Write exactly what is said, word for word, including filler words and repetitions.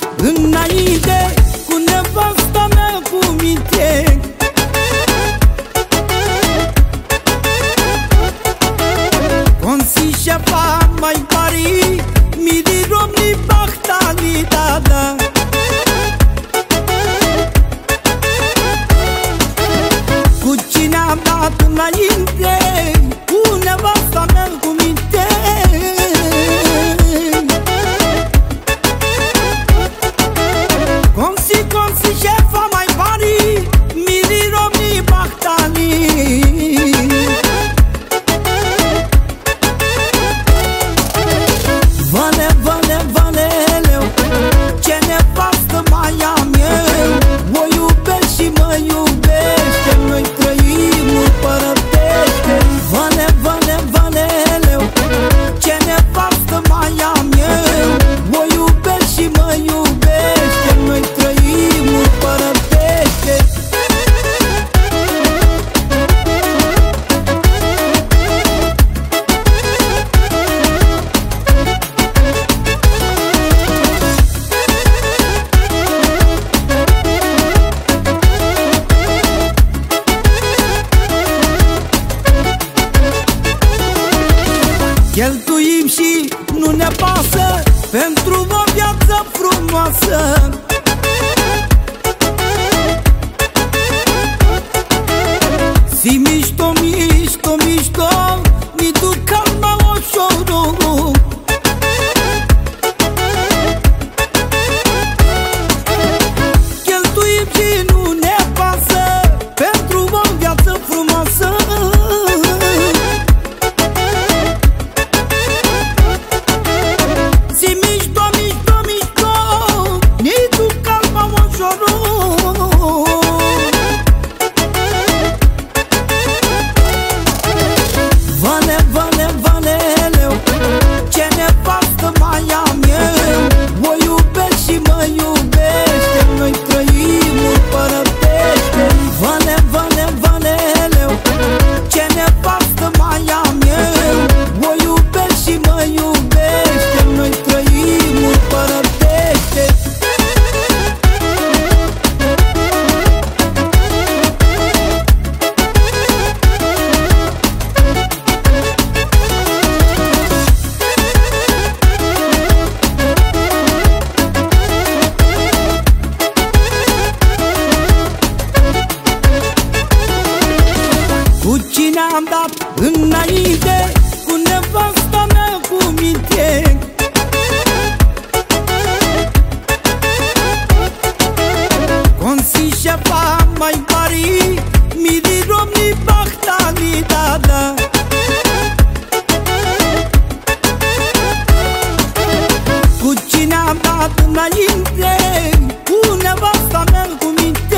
înainte cu nevasta mea cu minte. Consi șefa mai mari, miri romni bahtali dada. Cu cine am dat înainte cu nevasta mea cu minte. Consi, consi șefa mai mari, miri romni bahtali. Vale, vale, valeleu, ce nevastă mai am eu. O iubesc și mă iubește, noi trăim împărătește. Vale, vale, valeleu, ce nevastă mai am eu. O iubesc și mă iubește, noi trăim împărătește. Cheltuim și nu ne pasă pentru o viață frumoasă. Si mișto, mișto, mișto, mi duc calma ușor. Cheltuim și nu ne pasă pentru o viață frumoasă. Si mișto, mișto, mișto, mi duc calma ușor. Vale, vale, valeleu, ce nevastă mai am eu. O iubesc și mă iubește, noi trăim împărătește. Vale, vale, valeleu, ce nevastă mai am eu. O iubesc și mă iubește, noi trăim împărătește. Cu cine am dat înainte cu nevasta mea cu minte. Consi șefa mai mari, miri romni bahtali dada. Cu cine am dat înainte cu nevasta mea cu minte.